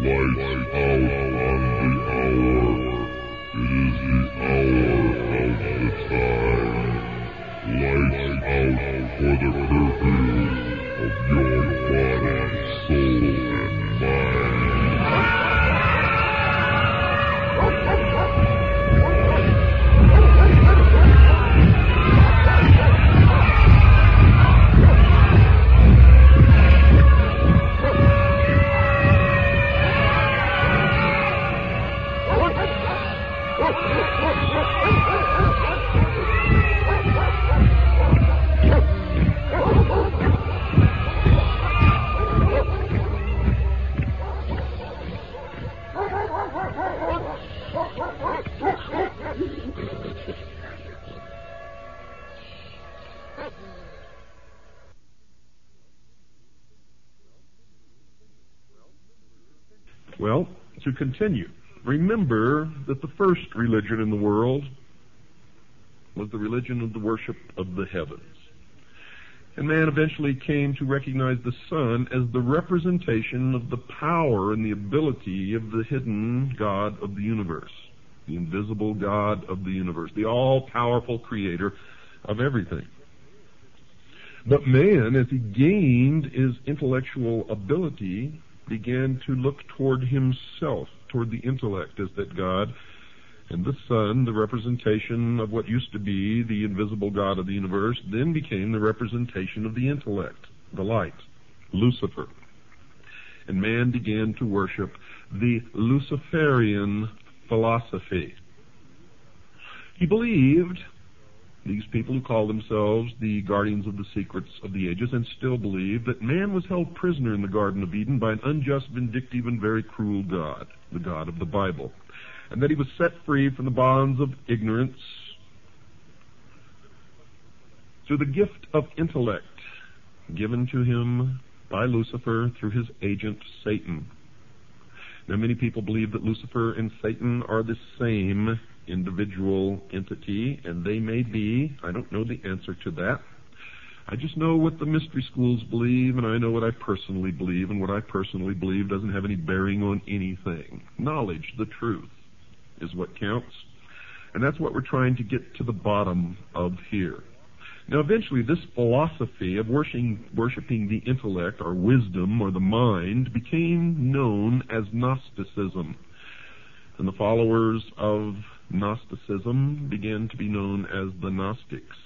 Lights out on the hour. It is the hour of the time. Lights out for the curfew of your body, soul, and mind. Well, to continue, remember that the first religion in the world was the religion of the worship of the heavens. And man eventually came to recognize the sun as the representation of the power and the ability of the hidden God of the universe, the invisible God of the universe, the all-powerful creator of everything. But man, as he gained his intellectual ability, began to look toward himself, toward the intellect as that God, and the sun, the representation of what used to be the invisible God of the universe, then became the representation of the intellect, the light, Lucifer. And man began to worship the Luciferian philosophy. He believed, these people who call themselves the guardians of the secrets of the ages, and still believe, that man was held prisoner in the Garden of Eden by an unjust, vindictive, and very cruel God, the God of the Bible, and that he was set free from the bonds of ignorance through the gift of intellect given to him by Lucifer through his agent Satan. Now, many people believe that Lucifer and Satan are the same individual entity, and they may be. I don't know the answer to that. I just know what the mystery schools believe, and I know what I personally believe, and what I personally believe doesn't have any bearing on anything. Knowledge, the truth, is what counts, and that's what we're trying to get to the bottom of here. Now, eventually, this philosophy of worshiping the intellect, or wisdom, or the mind, became known as Gnosticism. And the followers of Gnosticism began to be known as the Gnostics.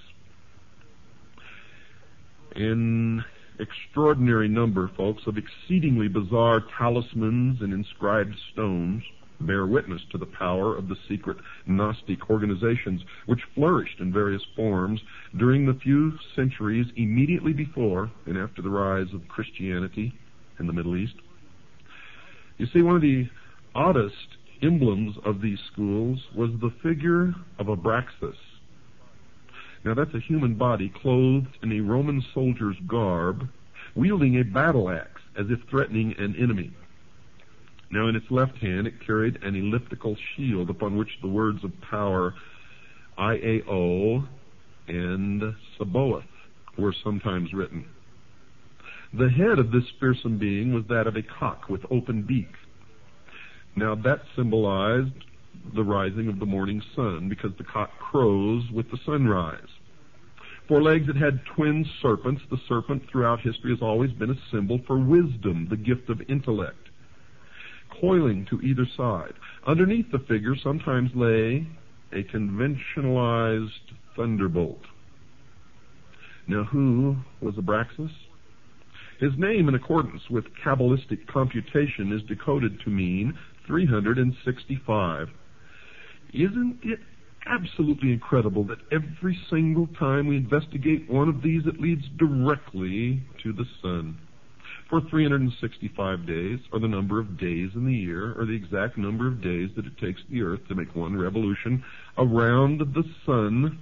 An extraordinary number, folks, of exceedingly bizarre talismans and inscribed stones bear witness to the power of the secret Gnostic organizations, which flourished in various forms during the few centuries immediately before and after the rise of Christianity in the Middle East. You see, one of the oddest emblems of these schools was the figure of Abraxas. Now, that's a human body clothed in a Roman soldier's garb, wielding a battle axe as if threatening an enemy. Now, in its left hand, it carried an elliptical shield upon which the words of power IAO and Sabaoth were sometimes written. The head of this fearsome being was that of a cock with open beak. Now, that symbolized the rising of the morning sun, because the cock crows with the sunrise. For legs, it had twin serpents. The serpent throughout history has always been a symbol for wisdom, the gift of intellect, coiling to either side. Underneath the figure sometimes lay a conventionalized thunderbolt. Now, who was Abraxas? His name, in accordance with Kabbalistic computation, is decoded to mean 365. Isn't it absolutely incredible that every single time we investigate one of these, it leads directly to the sun? For 365 days, or the number of days in the year, or the exact number of days that it takes the earth to make one revolution around the sun.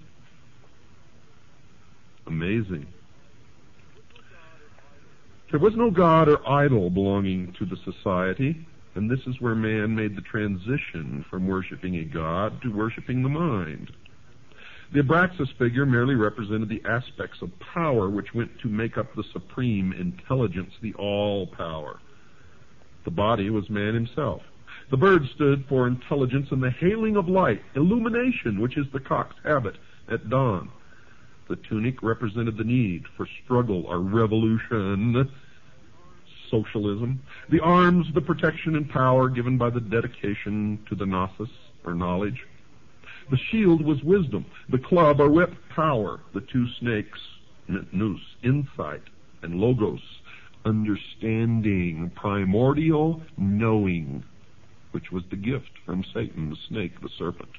Amazing. There was no god or idol belonging to the society, and this is where man made the transition from worshiping a god to worshiping the mind. The Abraxas figure merely represented the aspects of power which went to make up the supreme intelligence, the all-power. The body was man himself. The bird stood for intelligence and the hailing of light, illumination, which is the cock's habit at dawn. The tunic represented the need for struggle or revolution, socialism. The arms, the protection and power given by the dedication to the gnosis, or knowledge. The shield was wisdom. The club or whip, power. The two snakes, nous, insight, and logos, understanding, primordial knowing, which was the gift from Satan, the snake, the serpent.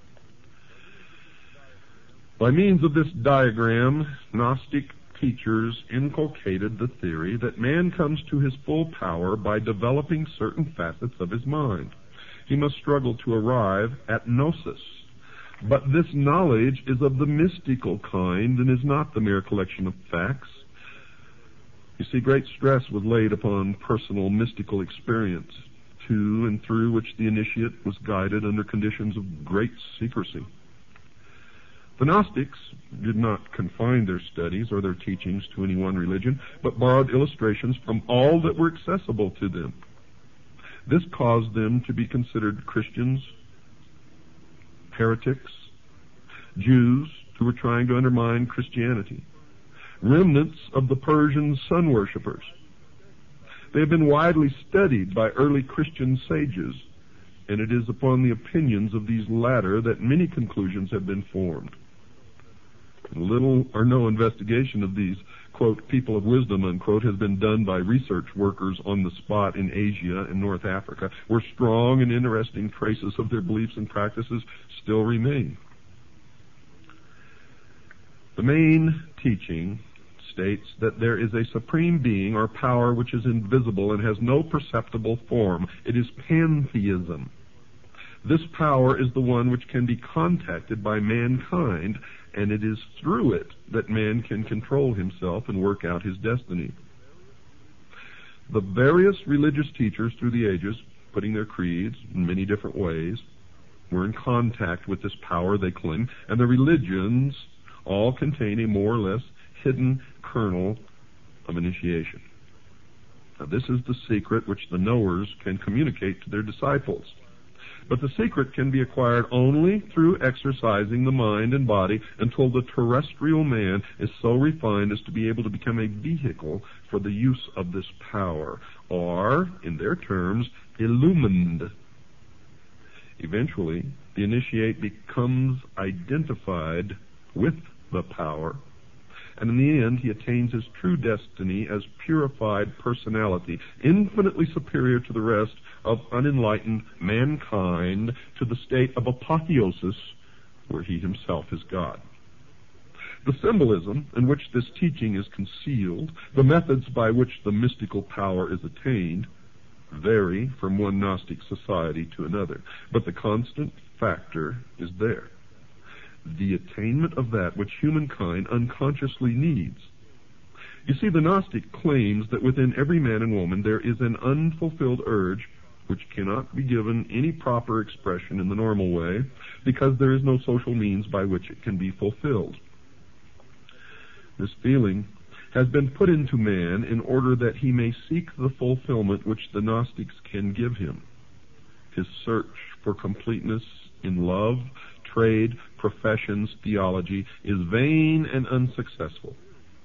By means of this diagram, Gnostic teachers inculcated the theory that man comes to his full power by developing certain facets of his mind. He must struggle to arrive at gnosis. But this knowledge is of the mystical kind and is not the mere collection of facts. You see, great stress was laid upon personal mystical experience, to and through which the initiate was guided under conditions of great secrecy. The Gnostics did not confine their studies or their teachings to any one religion, but borrowed illustrations from all that were accessible to them. This caused them to be considered Christians, heretics, Jews who were trying to undermine Christianity, remnants of the Persian sun worshippers. They have been widely studied by early Christian sages, and it is upon the opinions of these latter that many conclusions have been formed. Little or no investigation of these, quote, people of wisdom, unquote, has been done by research workers on the spot in Asia and North Africa, where strong and interesting traces of their beliefs and practices still remain. The main teaching states that there is a supreme being or power which is invisible and has no perceptible form. It is pantheism. This power is the one which can be contacted by mankind, and it is through it that man can control himself and work out his destiny. The various religious teachers through the ages, putting their creeds in many different ways, were in contact with this power they claim, and the religions all contain a more or less hidden kernel of initiation. Now, this is the secret which the knowers can communicate to their disciples. But the secret can be acquired only through exercising the mind and body until the terrestrial man is so refined as to be able to become a vehicle for the use of this power, or, in their terms, illumined. Eventually, the initiate becomes identified with the power, and in the end he attains his true destiny as purified personality, infinitely superior to the rest of unenlightened mankind, to the state of apotheosis, where he himself is God. The symbolism in which this teaching is concealed, the methods by which the mystical power is attained, vary from one Gnostic society to another, but the constant factor is there: the attainment of that which humankind unconsciously needs. You see, the Gnostic claims that within every man and woman there is an unfulfilled urge which cannot be given any proper expression in the normal way, because there is no social means by which it can be fulfilled. This feeling has been put into man in order that he may seek the fulfillment which the Gnostics can give him. His search for completeness in love, trade, professions, theology is vain and unsuccessful.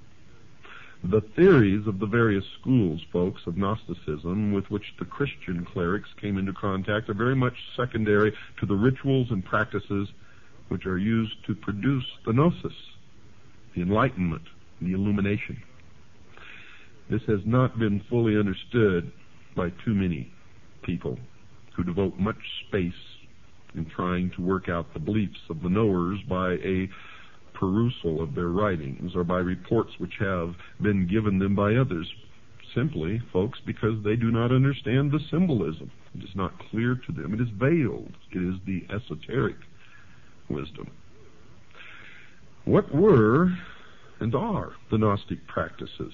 The theories of the various schools, folks, of Gnosticism with which the Christian clerics came into contact are very much secondary to the rituals and practices which are used to produce the gnosis, the enlightenment, the illumination. This has not been fully understood by too many people who devote much space in trying to work out the beliefs of the knowers by a perusal of their writings or by reports which have been given them by others, simply, folks, because they do not understand the symbolism. It is not clear to them. It is veiled. It is the esoteric wisdom. What were and are the Gnostic practices?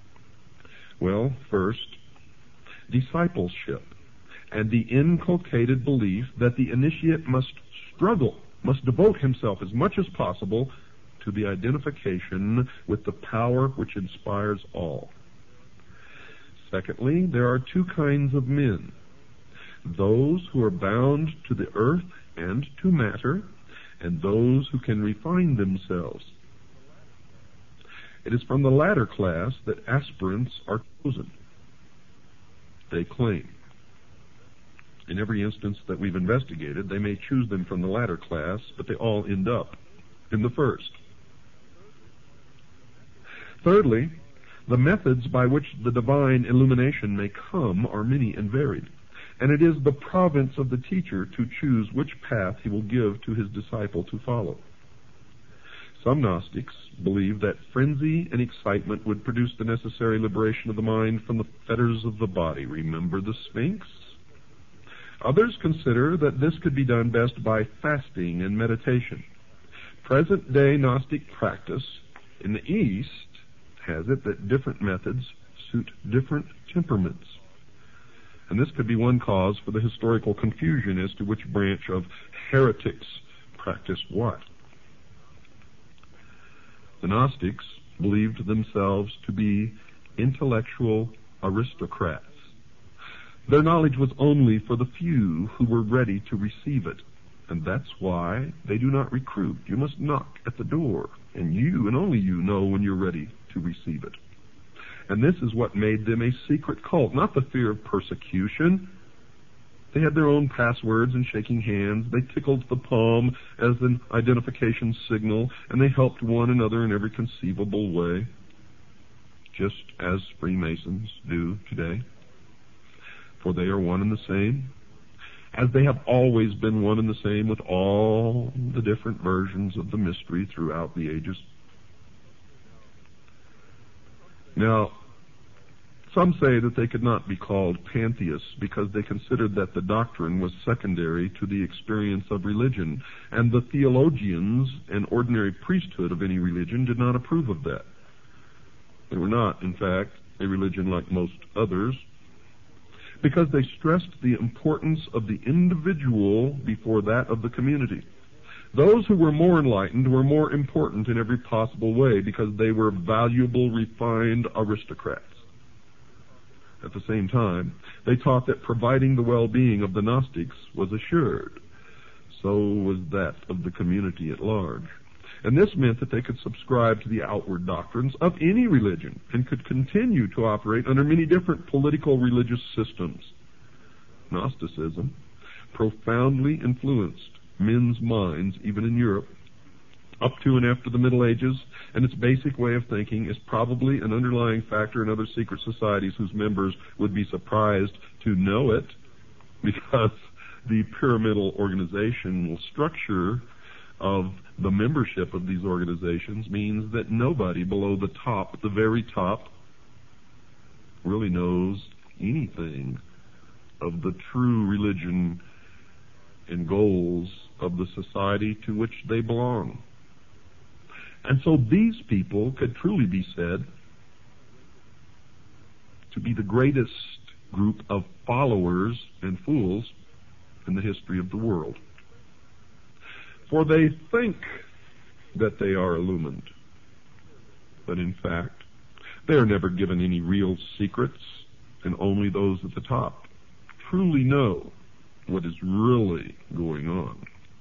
Well, first, discipleship, and the inculcated belief that the initiate must struggle, must devote himself as much as possible to the identification with the power which inspires all. Secondly, there are two kinds of men: those who are bound to the earth and to matter, and those who can refine themselves. It is from the latter class that aspirants are chosen, they claim. In every instance that we've investigated, they may choose them from the latter class, but they all end up in the first. Thirdly, the methods by which the divine illumination may come are many and varied, and it is the province of the teacher to choose which path he will give to his disciple to follow. Some Gnostics believe that frenzy and excitement would produce the necessary liberation of the mind from the fetters of the body. Remember the Sphinx? Others consider that this could be done best by fasting and meditation. Present-day Gnostic practice in the East has it that different methods suit different temperaments. And this could be one cause for the historical confusion as to which branch of heretics practiced what. The Gnostics believed themselves to be intellectual aristocrats. Their knowledge was only for the few who were ready to receive it, and that's why they do not recruit. You must knock at the door, and you and only you know when you're ready to receive it. And this is what made them a secret cult, not the fear of persecution. They had their own passwords and shaking hands. They tickled the palm as an identification signal, and they helped one another in every conceivable way, just as Freemasons do today. For they are one and the same, as they have always been one and the same with all the different versions of the mystery throughout the ages. Now, some say that they could not be called pantheists because they considered that the doctrine was secondary to the experience of religion, and the theologians and ordinary priesthood of any religion did not approve of that. They were not, in fact, a religion like most others, because they stressed the importance of the individual before that of the community. Those who were more enlightened were more important in every possible way because they were valuable, refined aristocrats. At the same time, they taught that providing the well-being of the Gnostics was assured. So was that of the community at large. And this meant that they could subscribe to the outward doctrines of any religion and could continue to operate under many different political religious systems. Gnosticism profoundly influenced men's minds, even in Europe, up to and after the Middle Ages, and its basic way of thinking is probably an underlying factor in other secret societies whose members would be surprised to know it, because the pyramidal organizational structure of the membership of these organizations means that nobody below the top, the very top, really knows anything of the true religion and goals of the society to which they belong. And so these people could truly be said to be the greatest group of followers and fools in the history of the world. For they think that they are illumined, but in fact, they are never given any real secrets, and only those at the top truly know what is really going on.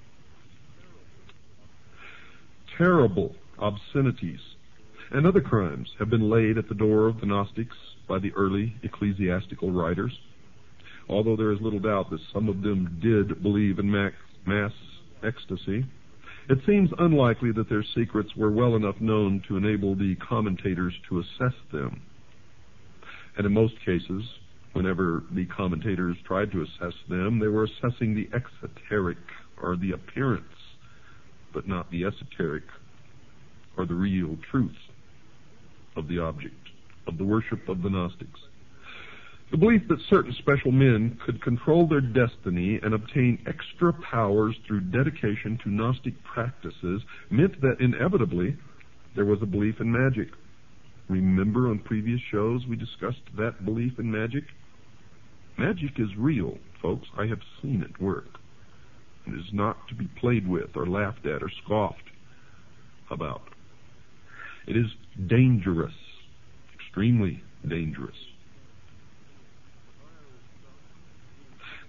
Terrible obscenities and other crimes have been laid at the door of the Gnostics by the early ecclesiastical writers, although there is little doubt that some of them did believe in mass ecstasy. It seems unlikely that their secrets were well enough known to enable the commentators to assess them. And in most cases, whenever the commentators tried to assess them, they were assessing the exoteric, or the appearance, but not the esoteric, or the real truth of the object, of the worship of the Gnostics. The belief that certain special men could control their destiny and obtain extra powers through dedication to Gnostic practices meant that inevitably there was a belief in magic. Remember on previous shows we discussed that belief in magic? Magic is real, folks. I have seen it work. It is not to be played with or laughed at or scoffed about. It is dangerous, extremely dangerous.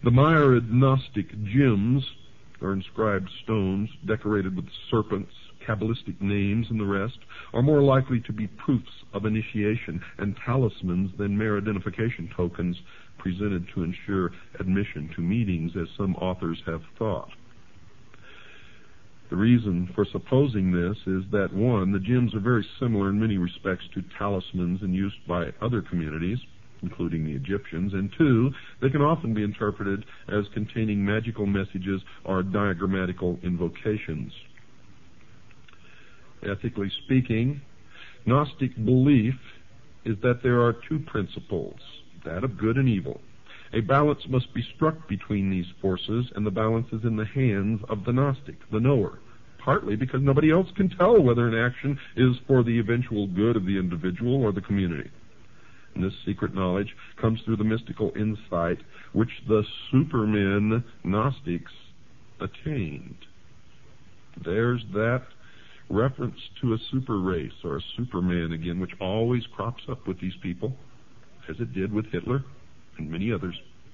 The myriad Gnostic gems, or inscribed stones decorated with serpents, Kabbalistic names, and the rest, are more likely to be proofs of initiation and talismans than mere identification tokens presented to ensure admission to meetings, as some authors have thought. The reason for supposing this is that, one, the gems are very similar in many respects to talismans in use by other communities, including the Egyptians, and two, they can often be interpreted as containing magical messages or diagrammatical invocations. Ethically speaking, Gnostic belief is that there are two principles, that of good and evil. A balance must be struck between these forces, and the balance is in the hands of the Gnostic, the knower, partly because nobody else can tell whether an action is for the eventual good of the individual or the community. And this secret knowledge comes through the mystical insight which the supermen Gnostics attained. There's that reference to a super race or a superman again, which always crops up with these people, as it did with Hitler and many others.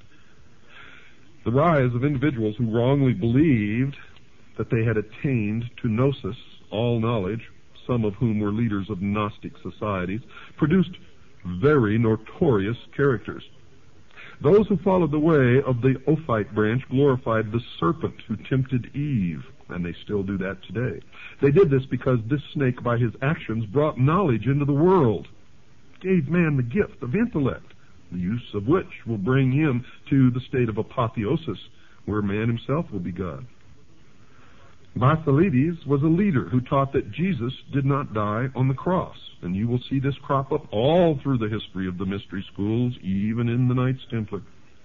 The rise of individuals who wrongly believed that they had attained to gnosis, all knowledge, some of whom were leaders of Gnostic societies, produced very notorious characters. Those who followed the way of the Ophite branch glorified the serpent who tempted Eve, and they still do that today. They did this because this snake, by his actions, brought knowledge into the world, gave man the gift of intellect, the use of which will bring him to the state of apotheosis, where man himself will be God. Basilides was a leader who taught that Jesus did not die on the cross, and you will see this crop up all through the history of the mystery schools, even in the Knights Templar.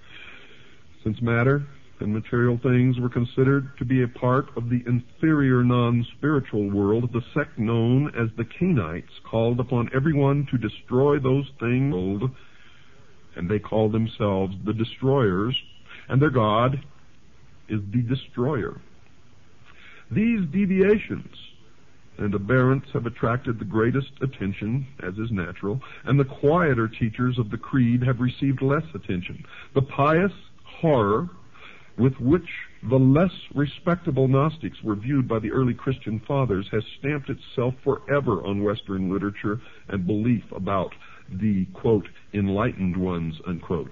Since matter and material things were considered to be a part of the inferior non-spiritual world, the sect known as the Cainites called upon everyone to destroy those things, and they called themselves the Destroyers, and their god is the Destroyer. These deviations and aberrants have attracted the greatest attention, as is natural, and the quieter teachers of the creed have received less attention. The pious horror with which the less respectable Gnostics were viewed by the early Christian fathers has stamped itself forever on Western literature and belief about the, quote, enlightened ones, unquote.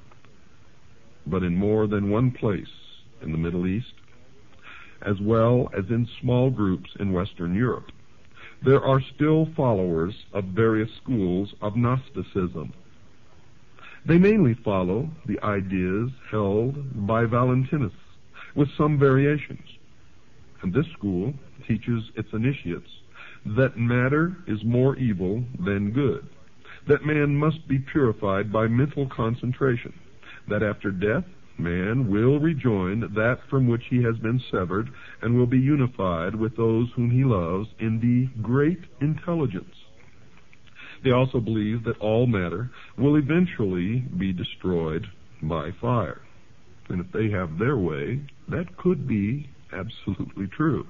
But in more than one place in the Middle East, as well as in small groups in Western Europe, there are still followers of various schools of Gnosticism. They mainly follow the ideas held by Valentinus, with some variations. And this school teaches its initiates that matter is more evil than good, that man must be purified by mental concentration, that after death, man will rejoin that from which he has been severed and will be unified with those whom he loves in the great intelligence. They also believe that all matter will eventually be destroyed by fire. And if they have their way, that could be absolutely true.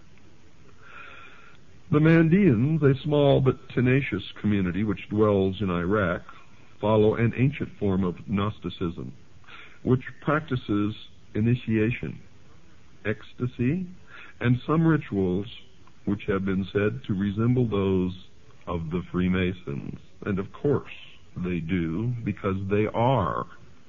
The Mandeans, a small but tenacious community which dwells in Iraq, follow an ancient form of Gnosticism, which practices initiation, ecstasy, and some rituals which have been said to resemble those of the Freemasons. And of course they do, because they are.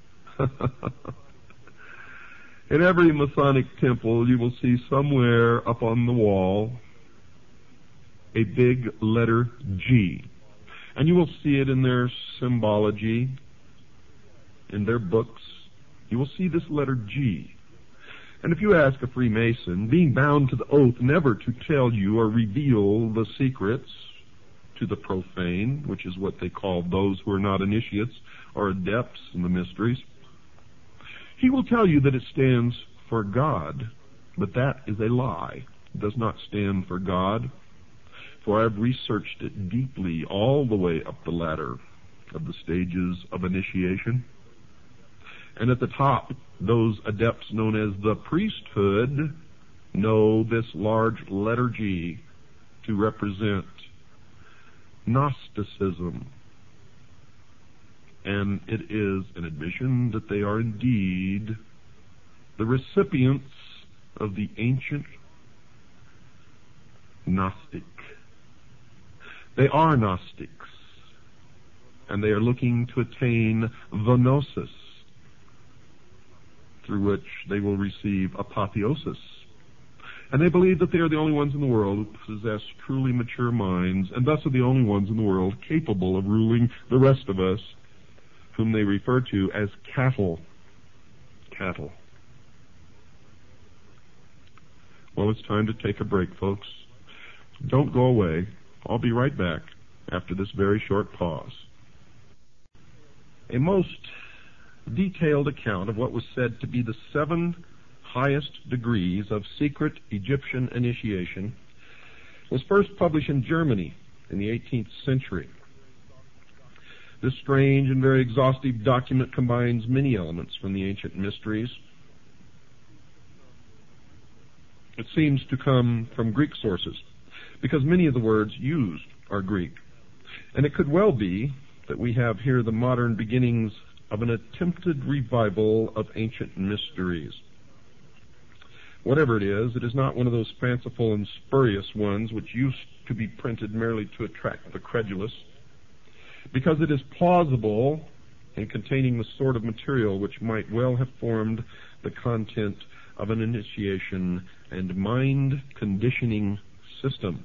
In every Masonic temple you will see somewhere up on the wall a big letter G. And you will see it in their symbology, in their books. You will see this letter G. And if you ask a Freemason, being bound to the oath never to tell you or reveal the secrets to the profane, which is what they call those who are not initiates or adepts in the mysteries, he will tell you that it stands for God, but that is a lie. It does not stand for God, for I have researched it deeply all the way up the ladder of the stages of initiation. And at the top, those adepts known as the priesthood know this large letter G to represent Gnosticism. And it is an admission that they are indeed the recipients of the ancient Gnostic. They are Gnostics, and they are looking to attain the Gnosis, through which they will receive apotheosis. And they believe that they are the only ones in the world who possess truly mature minds, and thus are the only ones in the world capable of ruling the rest of us, whom they refer to as cattle. Cattle. Well, it's time to take a break, folks. Don't go away. I'll be right back after this very short pause. A most detailed account of what was said to be the 7 highest degrees of secret Egyptian initiation was first published in Germany in the 18th century. This strange and very exhaustive document combines many elements from the ancient mysteries. It seems to come from Greek sources, because many of the words used are Greek. And it could well be that we have here the modern beginnings of an attempted revival of ancient mysteries. Whatever it is not one of those fanciful and spurious ones which used to be printed merely to attract the credulous, because it is plausible and containing the sort of material which might well have formed the content of an initiation and mind-conditioning system.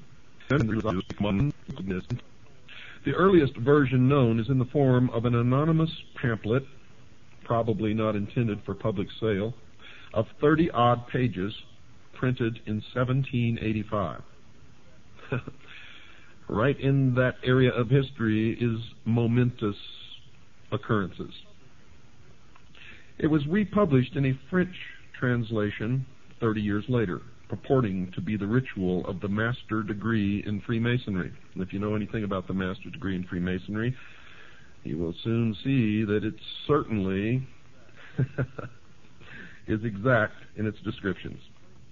The earliest version known is in the form of an anonymous pamphlet, probably not intended for public sale, of 30-odd pages, printed in 1785. Right in that area of history is momentous occurrences. It was republished in a French translation 30 years later, purporting to be the ritual of the master degree in Freemasonry. And if you know anything about the master degree in Freemasonry, you will soon see that it certainly is exact in its descriptions.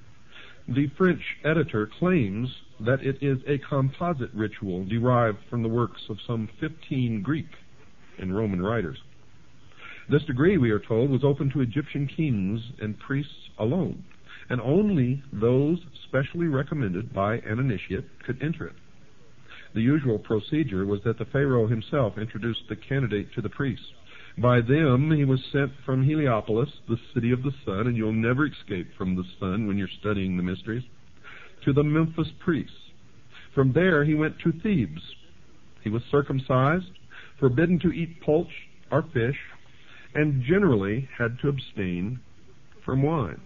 The French editor claims that it is a composite ritual derived from the works of some 15 Greek and Roman writers. This degree, we are told, was open to Egyptian kings and priests alone, and only those specially recommended by an initiate could enter it. The usual procedure was that the Pharaoh himself introduced the candidate to the priests. By them he was sent from Heliopolis, the city of the sun, and you'll never escape from the sun when you're studying the mysteries, to the Memphis priests. From there he went to Thebes. He was circumcised, forbidden to eat poultry or fish, and generally had to abstain from wine.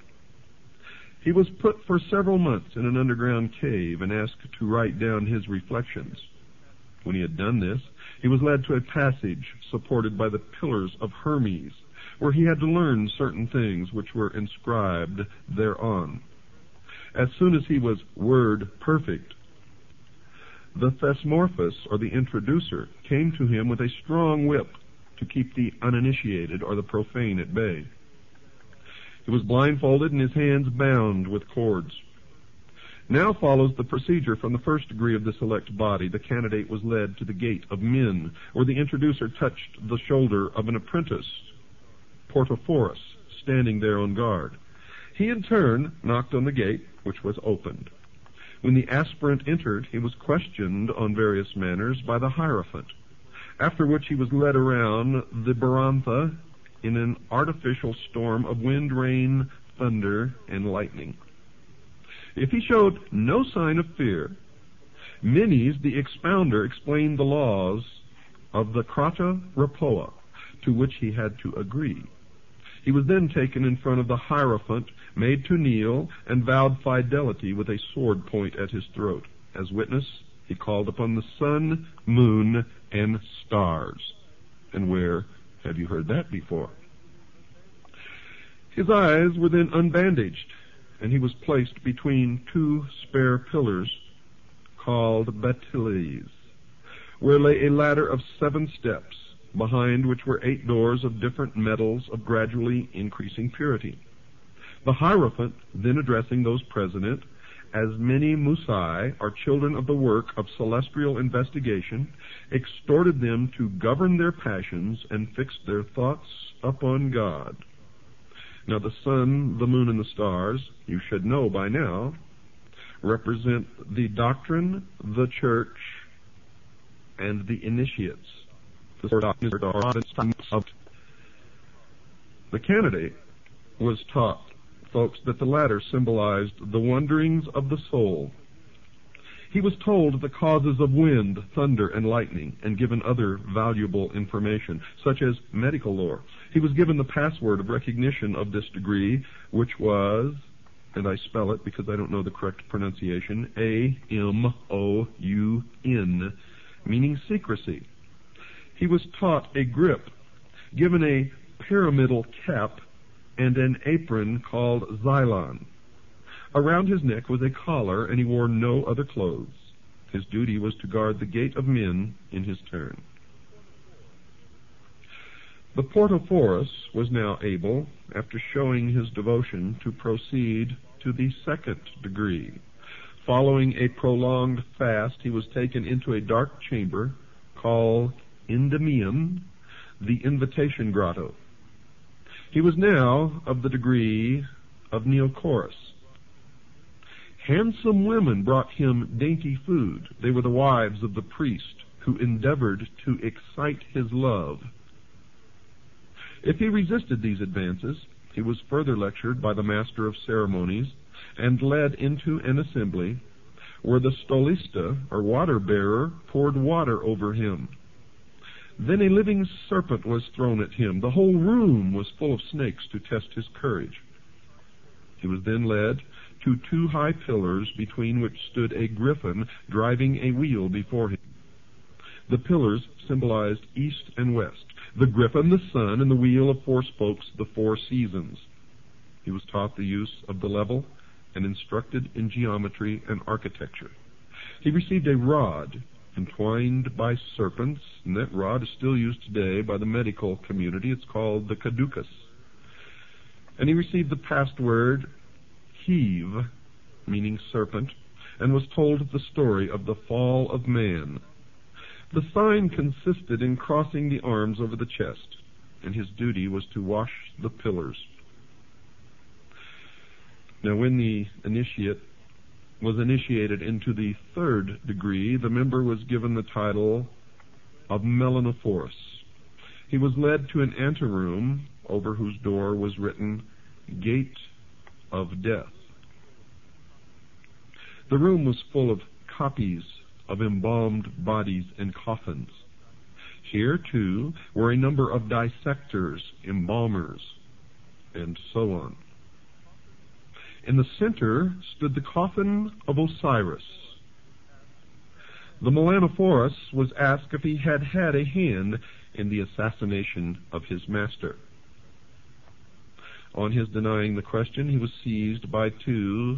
He was put for several months in an underground cave and asked to write down his reflections. When he had done this, he was led to a passage supported by the pillars of Hermes, where he had to learn certain things which were inscribed thereon. As soon as he was word perfect, the Thesmorphus, or the introducer, came to him with a strong whip to keep the uninitiated or the profane at bay. He was blindfolded and his hands bound with cords. Now follows the procedure from the first degree of the select body. The candidate was led to the gate of men, where the introducer touched the shoulder of an apprentice, Portophorus, standing there on guard. He in turn knocked on the gate, which was opened. When the aspirant entered, he was questioned on various manners by the Hierophant, after which he was led around the Barantha in an artificial storm of wind, rain, thunder, and lightning. If he showed no sign of fear, Menes, the expounder, explained the laws of the Krata Rapoa, to which he had to agree. He was then taken in front of the Hierophant, made to kneel, and vowed fidelity with a sword point at his throat. As witness, he called upon the sun, moon, and stars. And where have you heard that before? His eyes were then unbandaged, and he was placed between 2 spare pillars called bateles, where lay a ladder of 7 steps, behind which were 8 doors of different metals of gradually increasing purity. The Hierophant, then addressing those present, as many Musai are children of the work of celestial investigation, exhorted them to govern their passions and fix their thoughts upon God. Now the sun, the moon, and the stars, you should know by now, represent the doctrine, the church, and the initiates. The candidate was taught, folks, that the latter symbolized the wanderings of the soul. He was told the causes of wind, thunder, and lightning, and given other valuable information, such as medical lore. He was given the password of recognition of this degree, which was, and I spell it because I don't know the correct pronunciation, A-M-O-U-N, meaning secrecy. He was taught a grip, given a pyramidal cap, and an apron called xylon. Around his neck was a collar, and he wore no other clothes. His duty was to guard the gate of men in his turn. The Portophorus was now able, after showing his devotion, to proceed to the second degree. Following a prolonged fast, he was taken into a dark chamber called Endymion, the invitation grotto. He was now of the degree of Neocorus. Handsome women brought him dainty food. They were the wives of the priest who endeavored to excite his love. If he resisted these advances, he was further lectured by the master of ceremonies and led into an assembly where the stolista, or water bearer, poured water over him. Then a living serpent was thrown at him. The whole room was full of snakes to test his courage. He was then led to two high pillars between which stood a griffin driving a wheel before him. The pillars symbolized east and west. The griffin, the sun, and the wheel of four spokes, the four seasons. He was taught the use of the level and instructed in geometry and architecture. He received a rod entwined by serpents, and that rod is still used today by the medical community. It's called the caducus. And he received the password Heave, meaning serpent, and was told the story of the fall of man. The sign consisted in crossing the arms over the chest, and his duty was to wash the pillars. Now, when the initiate was initiated into the third degree, the member was given the title of Melanophorus. He was led to an anteroom over whose door was written, Gate of Death. The room was full of copies of embalmed bodies and coffins. Here, too, were a number of dissectors, embalmers, and so on. In the center stood the coffin of Osiris. The Melanophorus was asked if he had had a hand in the assassination of his master. On his denying the question, he was seized by two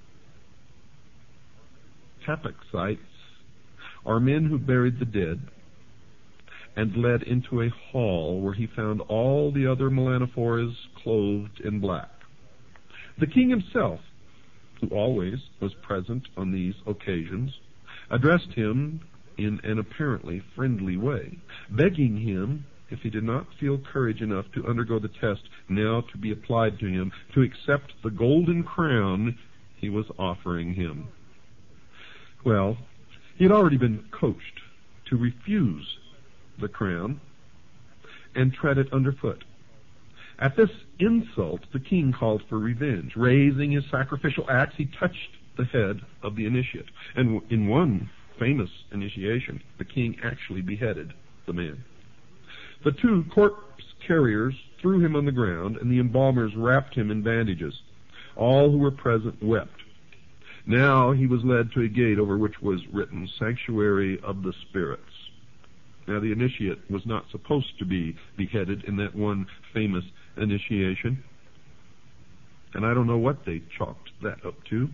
Hapaxites, or men who buried the dead, and led into a hall where he found all the other Melanophores clothed in black. The king himself, who always was present on these occasions, addressed him in an apparently friendly way, begging him, if he did not feel courage enough to undergo the test now to be applied to him, to accept the golden crown he was offering him. Well, he had already been coached to refuse the crown and tread it underfoot. At this insult, the king called for revenge. Raising his sacrificial axe, he touched the head of the initiate. And in one famous initiation, the king actually beheaded the man. The two corpse carriers threw him on the ground, and the embalmers wrapped him in bandages. All who were present wept. Now he was led to a gate over which was written, Sanctuary of the Spirits. Now the initiate was not supposed to be beheaded in that one famous initiation, and I don't know what they chalked that up to.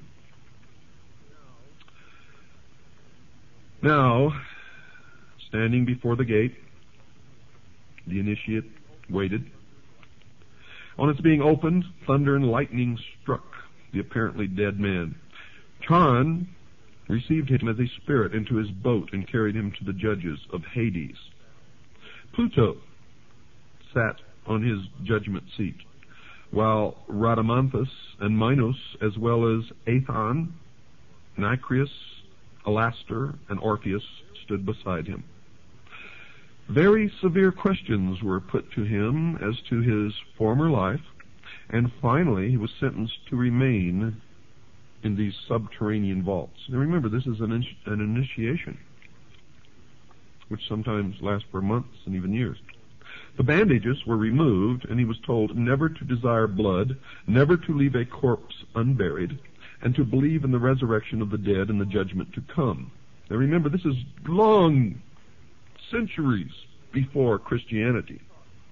Now, standing before the gate, the initiate waited. On its being opened, thunder and lightning struck the apparently dead man. Charon received him as a spirit into his boat and carried him to the judges of Hades. Pluto sat on his judgment seat, while Rhadamanthus and Minos, as well as Aethon, Nicreus, Alastor, and Orpheus, stood beside him. Very severe questions were put to him as to his former life, and finally he was sentenced to remain in these subterranean vaults. Now remember, this is an initiation, which sometimes lasts for months and even years. The bandages were removed, and he was told never to desire blood, never to leave a corpse unburied, and to believe in the resurrection of the dead and the judgment to come. Now remember, this is long centuries before Christianity.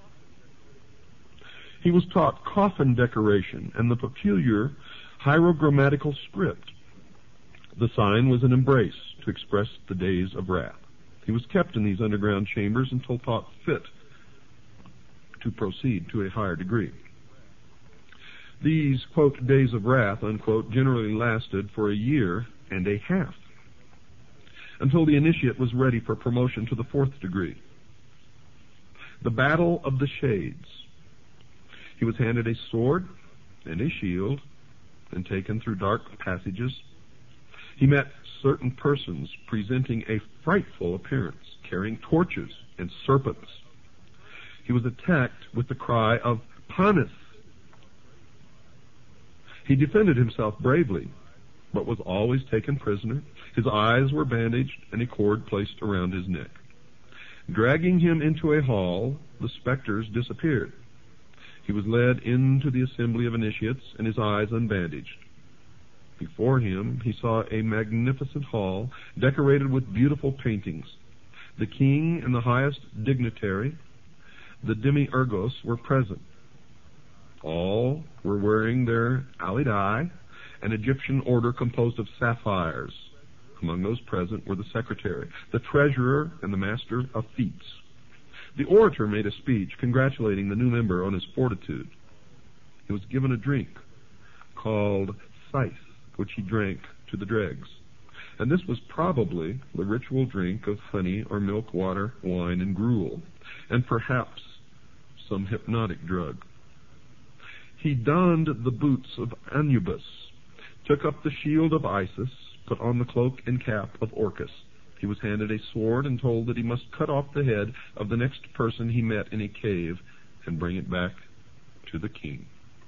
He was taught coffin decoration and the peculiar hierogrammatical script. The sign was an embrace to express the days of wrath. He was kept in these underground chambers until thought fit to proceed to a higher degree. These, quote, days of wrath, unquote, generally lasted for a year and a half, until the initiate was ready for promotion to the 4th degree. The battle of the shades. He was handed a sword and a shield and taken through dark passages. He met certain persons presenting a frightful appearance, carrying torches and serpents. He was attacked with the cry of Panis. He defended himself bravely, but was always taken prisoner. His eyes were bandaged and a cord placed around his neck. Dragging him into a hall, the specters disappeared. He was led into the assembly of initiates and his eyes unbandaged. Before him he saw a magnificent hall decorated with beautiful paintings. The king and the highest dignitary, the demiurgos, were present. All were wearing their alidai, an Egyptian order composed of sapphires. Among those present were the secretary, the treasurer, and the master of feats. The orator made a speech congratulating the new member on his fortitude. He was given a drink called scythe, which he drank to the dregs. And this was probably the ritual drink of honey or milk, water, wine, and gruel, and perhaps some hypnotic drug. He donned the boots of Anubis, took up the shield of Isis, put on the cloak and cap of Orcus. He was handed a sword and told that he must cut off the head of the next person he met in a cave and bring it back to the king.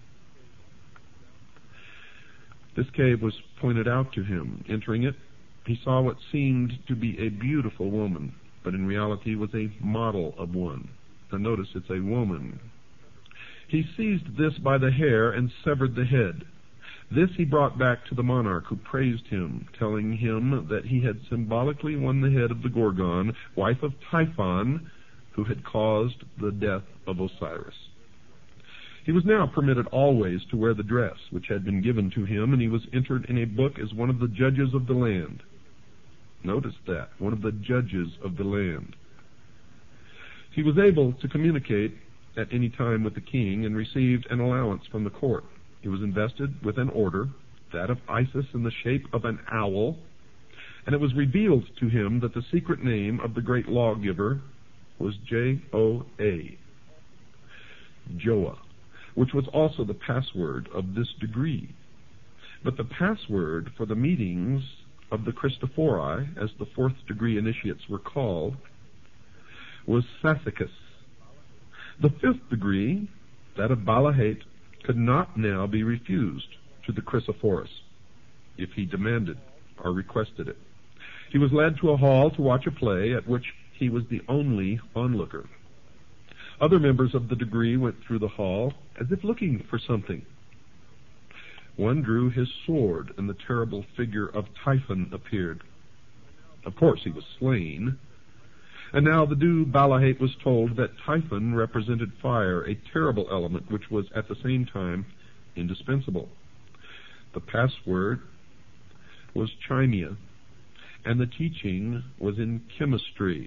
This cave was pointed out to him. Entering it, he saw what seemed to be a beautiful woman, but in reality was a model of one. Now notice it's a woman. He seized this by the hair and severed the head. This he brought back to the monarch, who praised him, telling him that he had symbolically won the head of the Gorgon, wife of Typhon, who had caused the death of Osiris. He was now permitted always to wear the dress which had been given to him, and he was entered in a book as one of the judges of the land. Notice that, one of the judges of the land. He was able to communicate at any time with the king and received an allowance from the court. He was invested with an order, that of Isis, in the shape of an owl, and it was revealed to him that the secret name of the great lawgiver was Joa, Joa, which was also the password of this degree. But the password for the meetings of the Christophori, as the 4th degree initiates were called, was Sassicus. The 5th degree, that of Balahate, could not now be refused to the Chrysophorus if he demanded or requested it. He was led to a hall to watch a play at which he was the only onlooker. Other members of the degree went through the hall as if looking for something. One drew his sword, and the terrible figure of Typhon appeared. Of course he was slain. And now the Dew Balahate was told that Typhon represented fire, a terrible element which was at the same time indispensable. The password was Chimia, and the teaching was in chemistry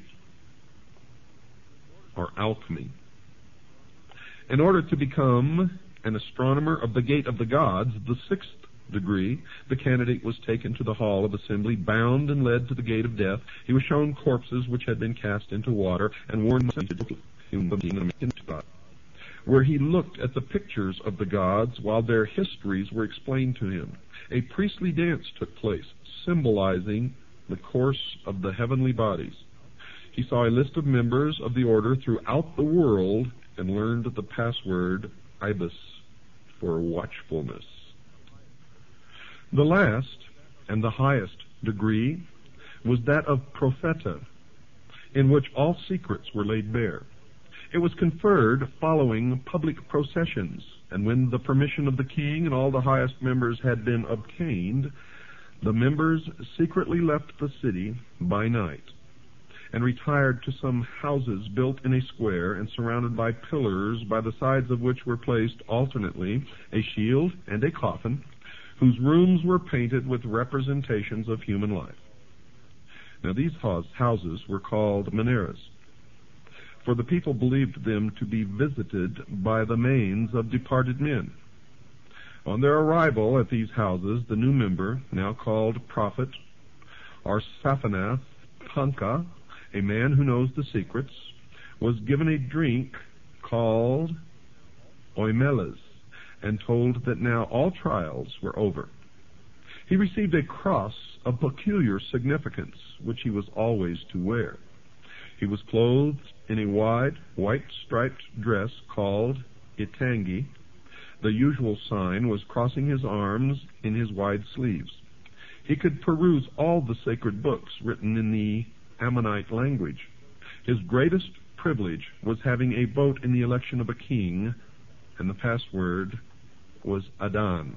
or alchemy. In order to become an astronomer of the gate of the gods, the 6th degree, the candidate was taken to the hall of assembly, bound and led to the gate of death. He was shown corpses which had been cast into water and warned where he looked at the pictures of the gods while their histories were explained to him. A priestly dance took place, symbolizing the course of the heavenly bodies. He saw a list of members of the order throughout the world and learned the password IBIS for watchfulness. The last and the highest degree was that of propheta, in which all secrets were laid bare. It was conferred following public processions, and when the permission of the king and all the highest members had been obtained, the members secretly left the city by night and retired to some houses built in a square and surrounded by pillars, by the sides of which were placed alternately a shield and a coffin, whose rooms were painted with representations of human life. Now these houses were called menares, for the people believed them to be visited by the manes of departed men. On their arrival at these houses, the new member, now called prophet, or Saphanath Panka, a man who knows the secrets, was given a drink called oimelas and told that now all trials were over. He received a cross of peculiar significance, which he was always to wear. He was clothed in a wide, white-striped dress called itangi. The usual sign was crossing his arms in his wide sleeves. He could peruse all the sacred books written in the Ammonite language. His greatest privilege was having a vote in the election of a king, and the password was Adan.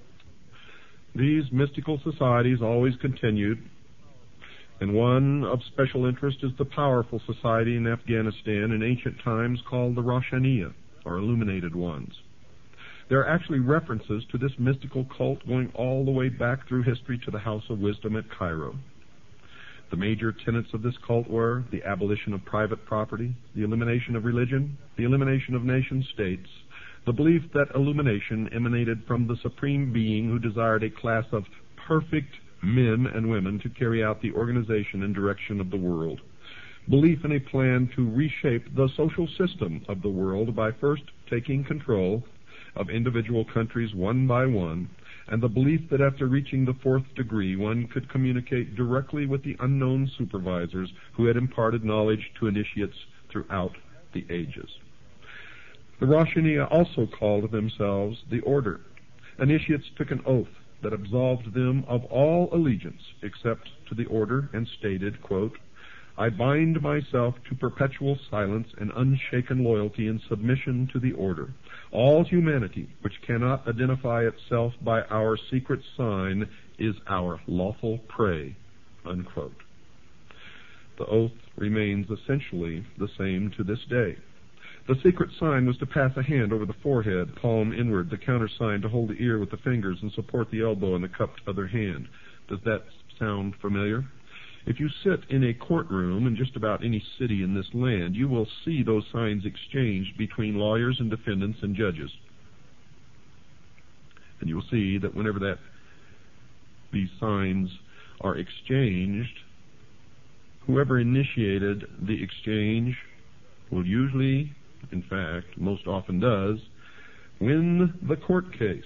These mystical societies always continued, and one of special interest is the powerful society in Afghanistan in ancient times called the Roshaniya, or Illuminated Ones. There are actually references to this mystical cult going all the way back through history to the House of Wisdom at Cairo. The major tenets of this cult were the abolition of private property, the elimination of religion, the elimination of nation-states, the belief that illumination emanated from the Supreme Being who desired a class of perfect men and women to carry out the organization and direction of the world, belief in a plan to reshape the social system of the world by first taking control of individual countries one by one, and the belief that after reaching the fourth degree one could communicate directly with the unknown supervisors who had imparted knowledge to initiates throughout the ages. The Roshaniya also called themselves the Order. Initiates took an oath that absolved them of all allegiance except to the Order and stated, quote, "I bind myself to perpetual silence and unshaken loyalty and submission to the Order. All humanity which cannot identify itself by our secret sign is our lawful prey," unquote. The oath remains essentially the same to this day. The secret sign was to pass a hand over the forehead, palm inward, the countersign to hold the ear with the fingers and support the elbow in the cupped other hand. Does that sound familiar? If you sit in a courtroom in just about any city in this land, you will see those signs exchanged between lawyers and defendants and judges. And you will see that whenever these signs are exchanged, whoever initiated the exchange will usually, in fact, most often does, win the court case.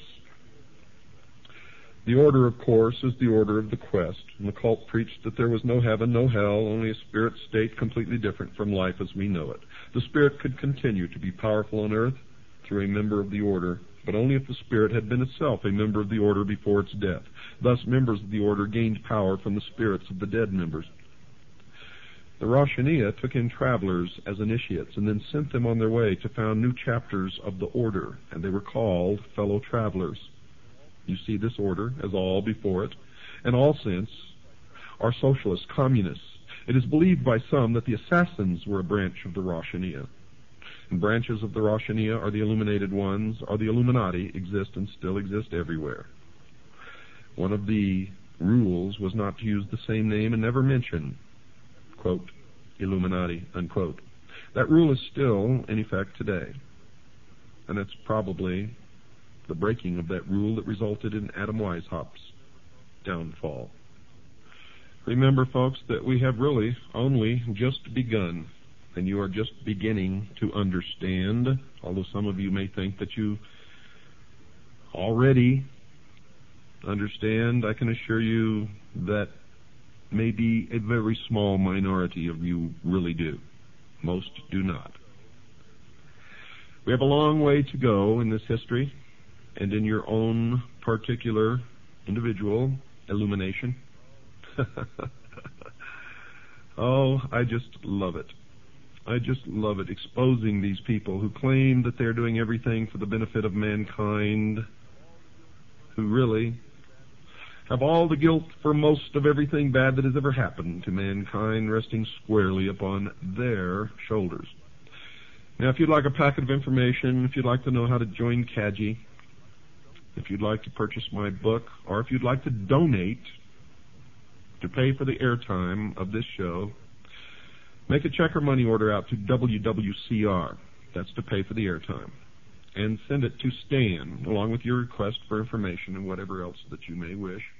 The Order, of course, is the order of the quest, and the cult preached that there was no heaven, no hell, only a spirit state completely different from life as we know it. The spirit could continue to be powerful on earth through a member of the Order, but only if the spirit had been itself a member of the Order before its death. Thus, members of the Order gained power from the spirits of the dead members. The Roshaniya took in travelers as initiates and then sent them on their way to found new chapters of the Order, and they were called fellow travelers. You see this order, as all before it, and all since, are socialists, communists. It is believed by some that the assassins were a branch of the Roshaniya. And branches of the Roshaniya are the Illuminated Ones, or the Illuminati, exist and still exist everywhere. One of the rules was not to use the same name and never mention, quote, Illuminati, unquote. That rule is still in effect today. And it's probably the breaking of that rule that resulted in Adam Weishaupt's downfall. Remember, folks, that we have really only just begun, and you are just beginning to understand, although some of you may think that you already understand. I can assure you that maybe a very small minority of you really do. Most do not. We have a long way to go in this history and in your own particular individual illumination. Oh, I just love it. I just love it, exposing these people who claim that they're doing everything for the benefit of mankind, who really have all the guilt for most of everything bad that has ever happened to mankind resting squarely upon their shoulders. Now, if you'd like a packet of information, if you'd like to know how to join CAGI, if you'd like to purchase my book, or if you'd like to donate to pay for the airtime of this show, make a check or money order out to WWCR. That's to pay for the airtime. And send it to Stan, along with your request for information and whatever else that you may wish.